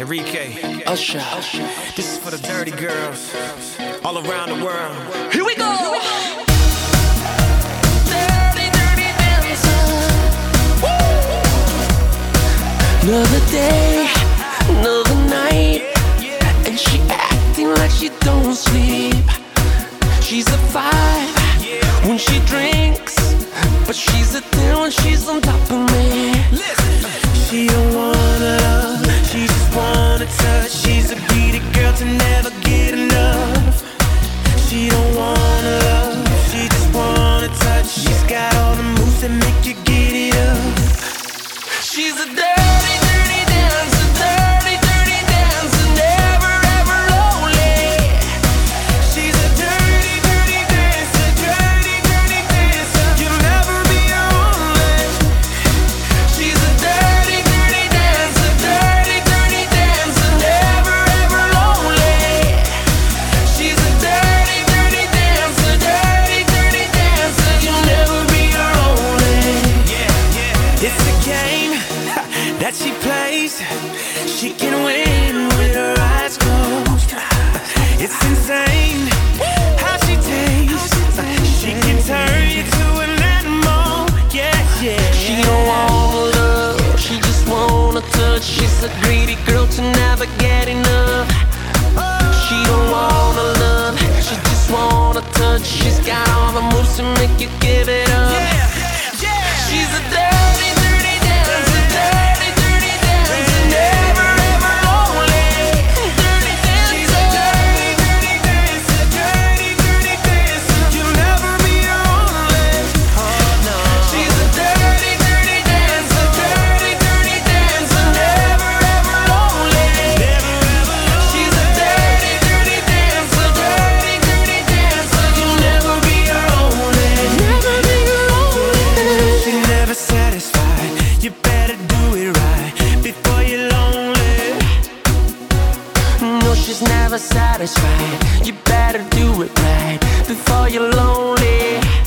Enrique, Usher. this is for the dirty girls all around the world. Here we go. Dirty, dirty dancer. Woo! Another day, another night, and she acting like she don't sleep. She's a 5 when she drinks, but she's a 10 when she's on top of me. She don't wanna love, she just wanna touch. She's a greedy girl to never get enough. She don't wanna love, she just wanna touch. She's got all the moves that make you get it up. She's a dirty, dirty dancer, dirty, dirty dancer, never ever lonely. She's a dirty, dirty dancer, dirty, dirty dancer. You'll never be lonely. She's a dirty, dirty dancer, dirty, dirty dancer, never ever lonely. She's a dirty, dirty dancer, dirty, dirty dancer, you'll never be lonely. It's a game that she plays. She can win with her eyes closed. It's insane how she tastes. She can turn you to an animal. Yeah, yeah. She don't wanna love, she just wanna touch. She's a greedy girl to never get enough. She don't wanna love, she just wanna touch. She's got all the moves to make you give it up. She's a dirty, dirty dancer, dirty, dirty dancer, never ever lonely. Dirty dancer. She's a dirty, dirty dancer, dirty, dirty dancer. You'll never be lonely. Oh no. She's a dirty, dirty dancer, dirty, dirty dancer, never ever lonely. Never ever lonely. She's a dirty, dirty dancer, dirty, dirty dancer, you'll never be lonely. Never be lonely. She's never satisfied. You better do it right before you're lonely. No, she's never satisfied. You better do it right before you're lonely.